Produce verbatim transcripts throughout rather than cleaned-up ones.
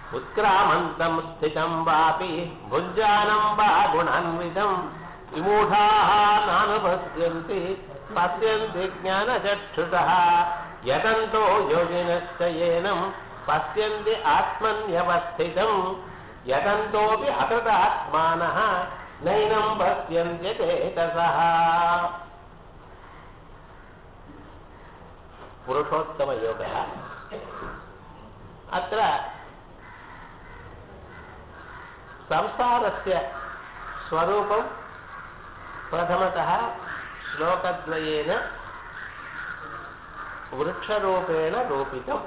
उत्क्रामन्तं स्थितं वापि भुञ्जानं वा गुणान्वितं विमूढाः नानुपश्यन्ति पश्यन्ति ज्ञानचक्षुषः यतन्तो योगिनश्च येनं पश्यन्ति आत्मन्यवस्थितं यतन्तोऽपि अकृतात्मानः नैनं पश्यन्ति चेतसः। पुरुषोत्तमयोगः अत्र संसारस्य स्वरूपं प्रथमतः श्लोकद्वयेन वृक्षरूपेण रूपितं।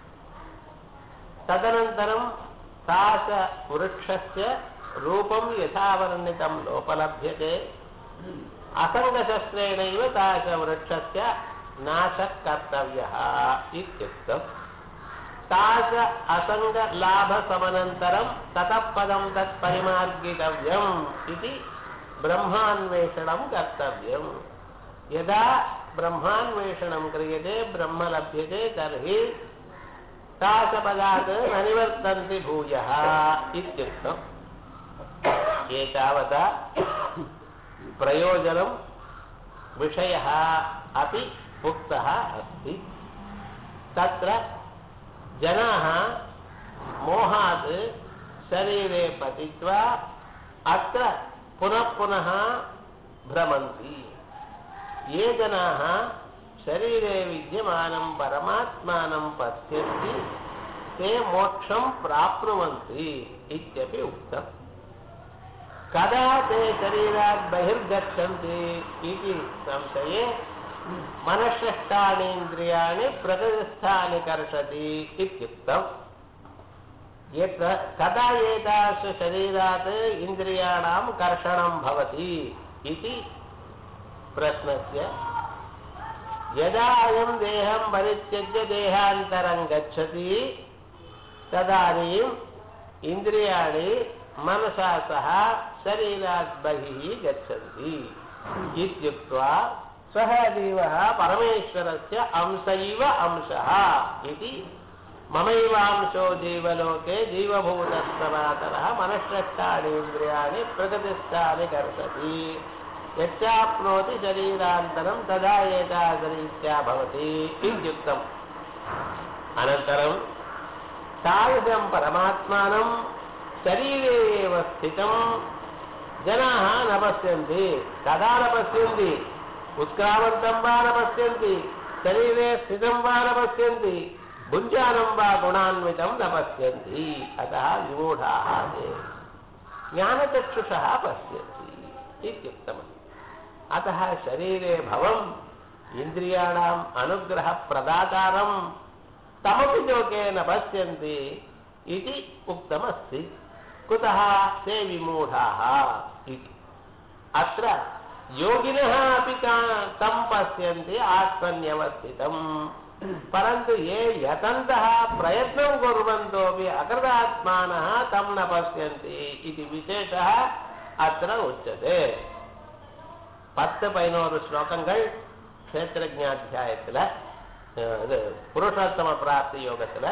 तदनन्तरं तास वृक्षस्य रूपं यथा वर्णितं लोपलभ्यते असङ्गशस्त्रेणैव तास वृक्षस्य नाशः कर्तव्यः इत्युक्तम्। तास असंग लाभ समनंतरम ततः पदं तत्परिमार्गितव्यम् इति ब्रह्मान्वेषणं कर्तव्यम्। यदा ब्रह्मान्वेषणं क्रियते ब्रह्म लभ्यते तर्हि तासपदात् न निवर्तन्ति भूयः इत्युक्तम्। एतावता प्रयोजनं विषयः अपि उक्तः अस्ति। तत्र जनाः मोहात् शरीरे पतित्वा अत्र पुनः पुनः भ्रमन्ति। ये जनाः शरीरे विद्यमानं परमात्मानं पश्यन्ति ते मोक्षं प्राप्नुवन्ति इत्यपि उक्तम्। कदा ते शरीरात् बहिर्गच्छन्ति इति संशये मनःषष्ठानीन्द्रियाणि प्रकृतिस्थानि कर्षति इत्युक्तम्। कदा एतासु शरीरात् इन्द्रियाणां कर्षणं भवति इति प्रश्नस्य यदा अयं देहं परित्यज्य देहान्तरं गच्छति तदानीम् इन्द्रियाणि मनसा सह शरीरात् बहिः गच्छन्ति इत्युक्त्वा सः जीवः परमेश्वरस्य अंशैव अंशः इति ममैवांशो जीवलोके जीवभूतः सनातनः मनःषष्ठानीन्द्रियाणि प्रकृतिस्थानि कर्षति यच्चाप्नोति शरीरान्तरं तदा एतादृरीत्या भवति इत्युक्तम्। अनन्तरं तादृशं परमात्मानं शरीरे एव स्थितं जनाः न पश्यन्ति। कदा न पश्यन्ति? उत्क्रामन्तं वा न पश्यन्ति, शरीरे स्थितं वा न पश्यन्ति, भुञ्जानं वा गुणान्वितं न पश्यन्ति। अतः विमूढाः ते ज्ञानचक्षुषः पश्यन्ति इत्युक्तम्। अतः शरीरे भवम् इन्द्रियाणाम् अनुग्रहप्रदातारं तमपि लोके न पश्यन्ति इति उक्तमस्ति। कुतः ते विमूढाः इति। अत्र योगिनः अपि तं पश्यन्ति आत्मन्यवस्थितं, परन्तु ये यतन्तः प्रयत्नं कुर्वन्तोऽपि अकृतात्मानः तं न पश्यन्ति इति विशेषः अत्र उच्यते। பத்து பதினோரு ஸ்லோகங்கள் க்ஷேத்ரஜ்ஞாத்தியாயத்தில் இது புருஷோத்தம பிராப்தி யோகத்தில்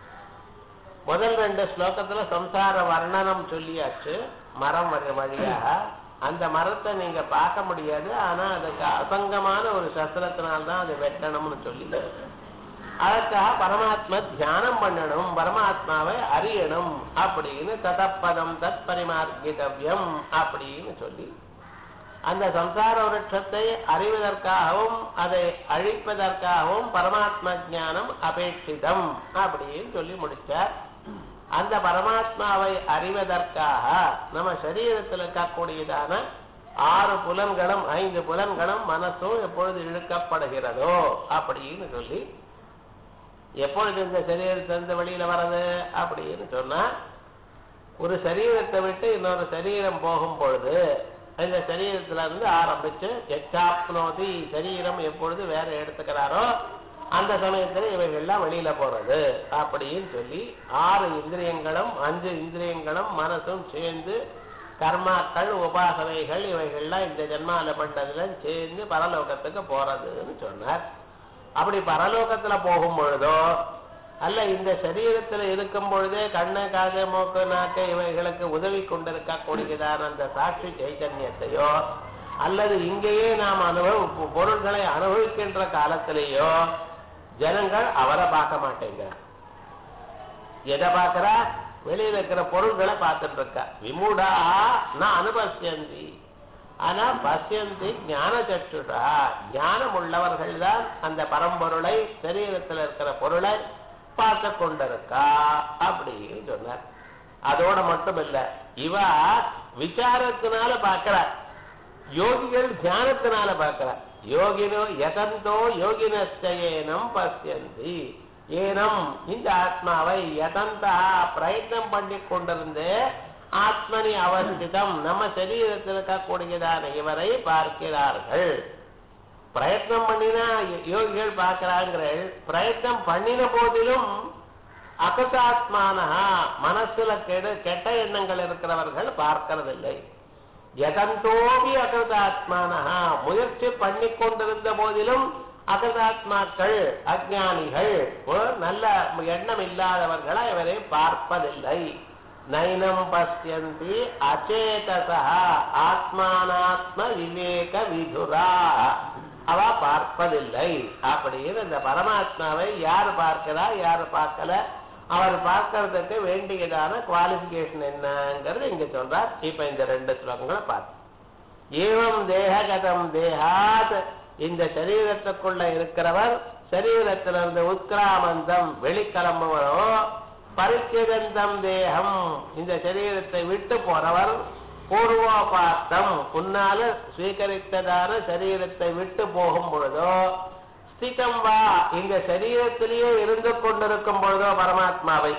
முதல் ரெண்டு ஸ்லோகத்தில் சம்சார வர்ணனம் சொல்லியாச்சு. மரம் வழியாக அந்த மரத்தை நீங்க பார்க்க முடியாது, ஆனா அதுக்கு அசங்கமான ஒரு சஸ்திரத்தினால்தான் அது வெட்டணும்னு சொல்லி அதற்காக பரமாத்மா தியானம் பண்ணணும், பரமாத்மாவை அறியணும் அப்படின்னு ததப்பதம் தத் பரிமார்கிதவ்யம் அப்படின்னு சொல்லி அந்த சம்சார விருட்சத்தை அறிவதற்காகவும் அதை அழிப்பதற்காகவும் பரமாத்மா ஞானம் அபேட்சிதம் அப்படின்னு சொல்லி முடிச்சார். அந்த பரமாத்மாவை அறிவதற்காக நம்ம சரீரத்தில் இருக்கக்கூடியதான ஆறு புலன்களும் ஐந்து புலன்களும் மனசும் எப்பொழுது இழுக்கப்படுகிறதோ அப்படின்னு சொல்லி, எப்பொழுது இந்த சரீரத்திலிருந்து வெளியில வர்றது அப்படின்னு சொன்னா ஒரு சரீரத்தை விட்டு இன்னொரு சரீரம் போகும் பொழுது இந்த சரீரத்துல இருந்து ஆரம்பிச்சு எச்சாப்னோதி சரீரம் எப்பொழுது வேற எடுத்துக்கிறாரோ அந்த சமயத்துல இவைகள்லாம் வெளியில போறது அப்படின்னு சொல்லி ஆறு இந்திரியங்களும் அஞ்சு இந்திரியங்களும் மனசும் சேர்ந்து கர்மாக்கள் உபாசனைகள் இவைகள்லாம் இந்த ஜென்மால பண்றதுல சேர்ந்து பரலோகத்துக்கு போறதுன்னு சொன்னார். அப்படி பரலோகத்துல போகும் பொழுதோ அல்ல இந்த சரீரத்தில் இருக்கும் பொழுதே கண்ணு காது மூக்கு நாக்கு இவைகளுக்கு உதவி கொண்டிருக்கக்கூடியதான அந்த சாட்சி சைத்தன்யத்தையோ அல்லது இங்கேயே நாம் அனுபவ பொருள்களை அனுபவிக்கின்ற காலத்திலேயோ ஜனங்கள் அவரை பார்க்க மாட்டேங்க. எதை பார்க்கிறா? வெளியில இருக்கிற பொருள்களை பார்த்துட்டு இருக்கா. விமூடா நான் அனுபவியந்தி. ஆனா பசியந்தி ஞான சற்றுடா, ஞானம் உள்ளவர்கள் தான் அந்த பரம்பொருளை சரீரத்தில் இருக்கிற பொருளை பார்த்து கொண்டிருக்கா அப்படின்னு சொன்னார். அதோட மட்டும் இல்ல, இவ விசாரத்தினால பார்க்கிற, யோகிகள் தியானத்தினால பார்க்கிற. யோகினோ யதந்தோ யோகினஸ்தேனம் பசியந்தி. ஏனம் இந்த ஆத்மாவை யதந்தா பிரயத்னம் பண்ணி கொண்டிருந்து ஆத்மனி அவஸ்திதம் நம்ம சரீரத்தில் இருக்கக்கூடியதான இவரை பார்க்கிறார்கள். பிரயத்னம் பண்ணினா யோகிகள் பார்க்கிறார்கள். பிரயத்னம் பண்ணின போதிலும் அகதாத்மானஹா மனசுல கெடு கெட்ட எண்ணங்கள் இருக்கிறவர்கள் பார்க்கிறதில்லை. யதந்தோபி அகதாத்மானஹா முயற்சி பண்ணி கொண்டிருந்த போதிலும் அகதாத்மாக்கள் அஜ்ஞானிகள் நல்ல எண்ணம் இல்லாதவர்களா இவரை பார்ப்பதில்லை. நைனம் பசியந்தி அச்சேதசா ஆத்மானாத்ம விவேக விதுரா, அவ பார்ப்பதில்லை. அப்படின்னு இந்த பரமாத்மாவை யார் பார்க்கிறா யார் பார்க்கல, அவர் பார்க்கறதுக்கு வேண்டியதான குவாலிபிகேஷன் என்னங்கிறது இங்க சொல்றார். இப்ப இந்த ரெண்டு ஸ்லோகங்களை பார்த்து ஏவம் தேககதம் தேகாத், இந்த சரீரத்துக்குள்ள இருக்கிறவர் சரீரத்திலிருந்து உத்கிராமந்தம் வெளிக்கிளம்புவரோ, பரித்தியகந்தம் தேகம் இந்த சரீரத்தை விட்டு போறவர், பூர்வோபாத்தம் உன்னால ஸ்வீகரித்ததான சரீரத்தை விட்டு போகும் பொழுதோ, ஸ்திதம் வா இந்த சரீரத்திலேயே இருந்து கொண்டிருக்கும் பொழுதோ பரமாத்மாவை,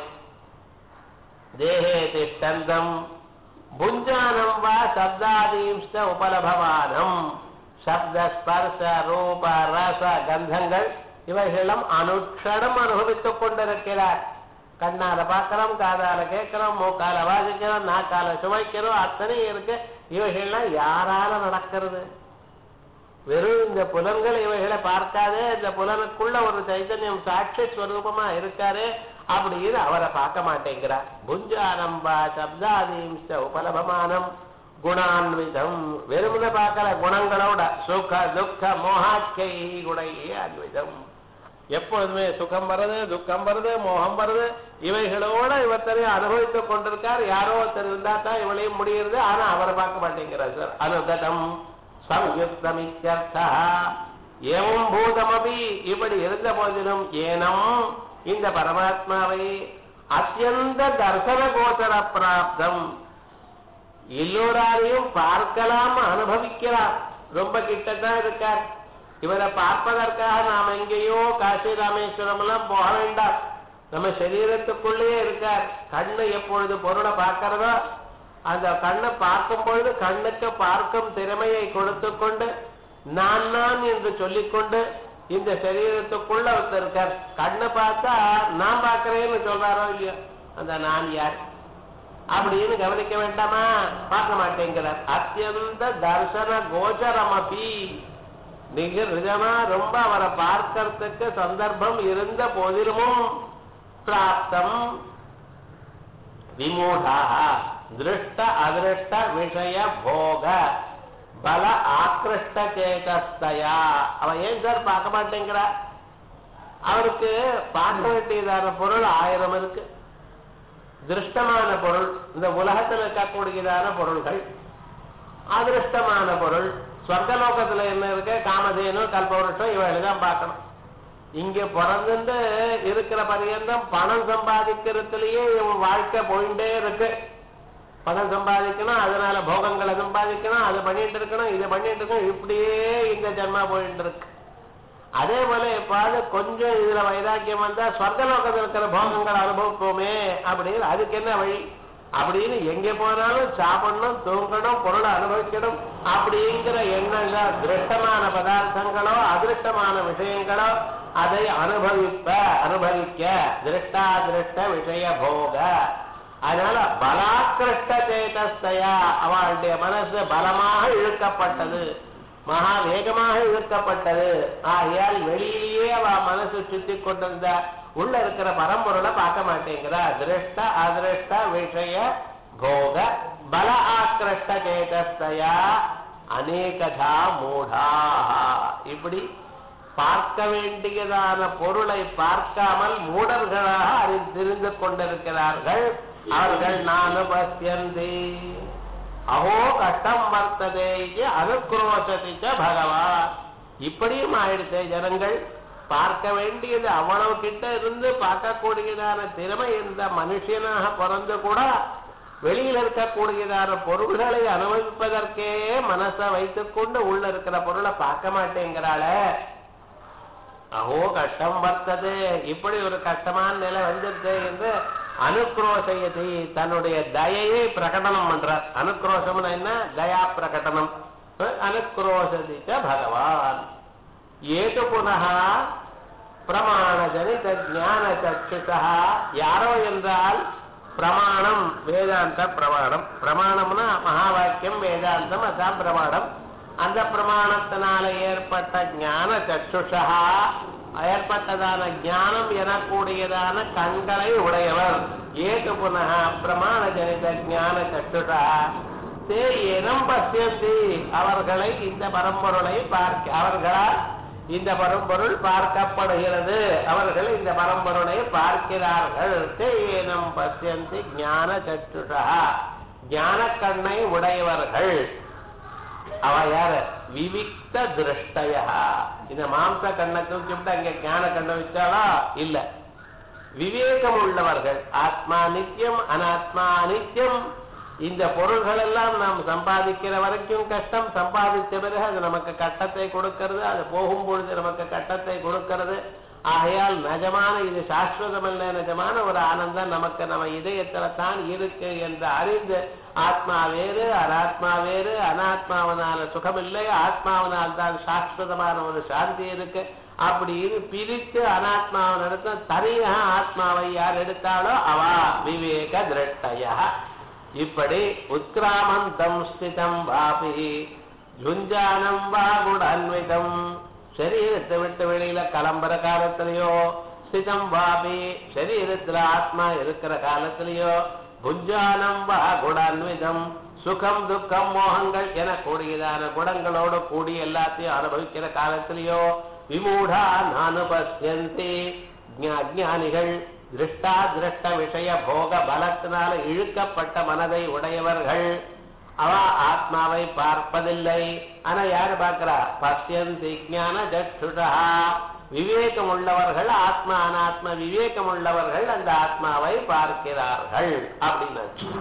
தேகே திஷ்டந்தம் புஞ்சானம் வா சப்தாதீம்ச உபலபவானம், சப்த ஸ்பர்ச ரூப ரச கந்தங்கள் இவைகளும் அனுட்சணம் அனுபவித்துக் கொண்டிருக்கிறார். கண்ணால பார்க்கிறோம், காதால கேட்கிறோம், மூக்கால வாசிக்கிறோம், நாக்கால சுவைக்கிறோம், அத்தனை இருக்கு. இவைகள்லாம் யாரால நடக்கிறது? வெறும் இந்த புலன்கள் இவைகளை பார்க்காதே, இந்த புலனுக்குள்ள ஒரு சைத்தன்யம் சாட்சி ஸ்வரூபமா இருக்காரு அப்படின்னு அவரை பார்க்க மாட்டேங்கிறார். புஞ்சானம்பா சப்தாதீம்ச உபலபமானம் குணான்விதம், வெறுமனை பார்க்கல குணங்களோட சுக துக்க மோகாக்கை குணை அன்விதம், எப்பொழுதுமே சுகம் வருது துக்கம் வருது மோகம் வருது இவைகளோட இவத்தரையும் அனுபவித்துக் கொண்டிருக்கார். யாரோ ஒருத்தர் இருந்தா தான் இவளையும் முடியுது, ஆனா அவரை பார்க்க மாட்டேங்கிறார். சார் அனுகதம் சம்யுக்தமித்யர்த்தா ஏவம் பூதமபி, இப்படி இருந்த போதிலும் ஏனம் இந்த பரமாத்மாவை அத்தியந்த தர்சன கோச்சர பிராப்தம், எல்லோராலையும் பார்க்கலாம் அனுபவிக்கிறார். ரொம்ப கிட்டத்தான் இருக்கார். இவரை பார்ப்பதற்காக நாம் எங்கேயோ காசி ராமேஸ்வரம் எல்லாம் போக வேண்டாம், நம்ம சரீரத்துக்குள்ளேயே இருக்கார். கண்ணு எப்பொழுது பொருளை பார்க்கிறதோ அந்த கண்ணை பார்க்கும் பொழுது கண்ணுக்கு பார்க்கும் திறமையை கொடுத்து கொண்டு நான் நான் என்று சொல்லிக்கொண்டு இந்த சரீரத்துக்குள்ள ஒருத்தர் இருக்கார். கண்ணை பார்த்தா நான் பார்க்கிறேன்னு சொல்றாரோ இல்லையோ, அந்த நான் யார் அப்படின்னு கவனிக்க வேண்டாமா? பார்க்க மாட்டேங்கிறார். அத்தியந்த தர்சன கோச்சரமபி, நீங்க நிஜமா ரொம்ப அவரை பார்க்கறதுக்கு சந்தர்ப்பம் இருந்த போதிலும் பிராப்தம் விமூடா திருஷ்ட அதிருஷ்ட விஷய போக பல ஆக்கிருஷ்ட சேதஸ்தயா, அவன் ஏன் சார் பார்க்க மாட்டேங்கிறா? அவருக்கு பார்க்க வேண்டியதான பொருள் ஆயிரம் இருக்கு. திருஷ்டமான பொருள் இந்த உலகத்தில் இருக்கக்கூடியதான பொருள்கள், அதிருஷ்டமான பொருள் ஸ்வர்கலோகத்துல என்ன இருக்கு, காமதேனு கல்பவருஷம் இவைதான் பார்க்கணும். இங்க பிறந்து இருக்கிற பரியந்தம் பணம் சம்பாதிக்கிறதுலயே இவன் வாழ்க்கை போயிட்டே இருக்கு. பணம் சம்பாதிக்கணும், அதனால போகங்களை சம்பாதிக்கணும், அதை பண்ணிட்டு இருக்கணும், இதை பண்ணிட்டு இருக்கணும், இப்படியே இந்த ஜன்மா போயிட்டு இருக்கு. அதே போல எப்பாவது கொஞ்சம் இதுல வைராக்கியம் வந்தா ஸ்வர்கலோகத்தில் இருக்கிற போகங்களை அனுபவிப்போமே அப்படின்னு, அதுக்கு என்ன வழி அப்படின்னு எங்க போனாலும் சாப்பிடணும், தூங்கணும், பொருளை அனுபவிக்கணும் அப்படிங்கிற எண்ணங்கள், திருஷ்டமான பதார்த்தங்களோ அதிருஷ்டமான விஷயங்களோ அதை அனுபவிப்ப அனுபவிக்க திருஷ்டாதிருஷ்ட விஷய போக. அதனால பலாக்கிருஷ்ட சேதஸ்தயா, அவளுடைய மனசு பலமாக இழுக்கப்பட்டது, மகா வேகமாக இழுக்கப்பட்டது. ஆகையால் வெளியிலேயே அவ மனசு சுத்தி கொண்டிருந்த உள்ள இருக்கிற பரம்பொருளை பார்க்க மாட்டேங்கிறா. திருஷ்ட அதிருஷ்ட விஷய போக பல ஆக்கிருஷ்ட சேதஸ்தயா அநேகதா மூடா. இப்படி பார்க்க வேண்டியதான பொருளை பார்க்காமல் மூடர்களாக அறிந்திருந்து கொண்டிருக்கிறார்கள். அவர்கள் நானு பசியந்தி அஹோ கஷ்டம் வர்த்ததே அனுக்ரோஷதிச்ச பகவான். இப்படியும் ஆயிடுச்சே ஜனங்கள். பார்க்க வேண்டியது அவ்வளவு கிட்ட இருந்து பார்க்கக்கூடியதான திறமை இந்த மனுஷனாக பிறந்து கூட வெளியில் இருக்கக்கூடியதான பொருள்களை அனுபவிப்பதற்கே மனசை வைத்துக் கொண்டு உள்ள இருக்கிற பொருளை பார்க்க மாட்டேங்கிறாள. அஹோ கஷ்டம் வர்த்தது, இப்படி ஒரு கஷ்டமான நிலை வந்துருச்சு என்று அனுக்ரோஷயதி தன்னுடைய தயையை பிரகடனம் பண்றார். அனுக்ரோஷம்னா என்ன? தயா பிரகடனம். அனுக்ரோஷதிச்ச பகவான். ஏது புனः பிரமாண ஜனித ஞான சக்ஷுஷா. யாரோ என்றால் பிரமாணம் வேதாந்த பிரமாணம். பிரமாணம்னா மகா வாக்கியம், வேதாந்தம், அதான் பிரமாணம். அந்த பிரமாணத்தினால ஏற்பட்ட ஞான சக்ஷுஷா, ஏற்பட்டதான ஞானம் எனக்கூடியதான கண்களை உடையவர். ஏது புனः பிரமாண ஜனித ஞான சக்ஷுஷா தே ஏனம் பசியந்தி. அவர்களை இந்த பரம்பொருளை பார்க்க அவர்களால் இந்த பரம்பொருள் பார்க்கப்படுகிறது. அவர்கள் இந்த பரம்பொருளை பார்க்கிறார்கள். தே ஏனம் பசியந்தி ஞான சக்ஷுஷா, ஞான கண்ணை உடையவர்கள். அவ யாரு? விவிக்த திருஷ்டய. இந்த மாம்ச கண்ணை தூக்கிவிட்டு அங்க ஞான கண்ணை வச்சாலா? இல்ல, விவேகம் உள்ளவர்கள். ஆத்மா நித்தியம், அனாத்மா அனித்தியம். இந்த பொருள்கள் எல்லாம் நாம் சம்பாதிக்கிற வரைக்கும் கஷ்டம், சம்பாதித்த பிறகு அது நமக்கு கட்டத்தை கொடுக்கிறது, அது போகும் பொழுது நமக்கு கட்டத்தை கொடுக்கிறது. ஆகையால் நிஜமான இது சாஸ்வதம் அல்ல, நிஜமான ஒரு ஆனந்தம் நமக்கு நம்ம இதயத்துல தான் இருக்கு என்று அறிந்து ஆத்மா வேறு அனாத்மா வேறு, அனாத்மாவனால சுகம் இல்லை, ஆத்மாவனால் தான் சாஸ்வதமான ஒரு சாந்தி இருக்கு அப்படின்னு பிரித்து அனாத்மாவன் எடுத்த தனியாக ஆத்மாவை யார் எடுத்தாலோ அவா விவேக திருஷ்டய. இப்படி உத்கிராமந்தம் ஸ்திதம் வாபி ஜுஞ்சானம் வா குடான்விதம். சரீரத்தை விட்டு வெளியில கிளம்புற காலத்திலேயோ, ஸ்திதம் வாபி சரீரத்துல ஆத்மா இருக்கிற காலத்திலேயோ, புஞ்சானம் வா குடான்விதம் சுகம் துக்கம் மோகங்கள் என கூடியதான குணங்களோடு கூடி எல்லாத்தையும் அனுபவிக்கிற காலத்திலேயோ, விமூடா நானுபஸ்யந்தி அஜ்ஞானிகள் திருஷ்டா திருஷ்ட விஷய போக பலத்தினால இழுக்கப்பட்ட மனதை உடையவர்கள். அவ ஆத்மாவை பார்ப்பதில்லை. ஆனா யாரு பார்க்கிறா? பசியந்தி ஞான சக்ஷுஷா. விவேகம் உள்ளவர்கள், ஆத்மா அனாத்ம விவேகம் உள்ளவர்கள் அந்த ஆத்மாவை பார்க்கிறார்கள் அப்படின்னு.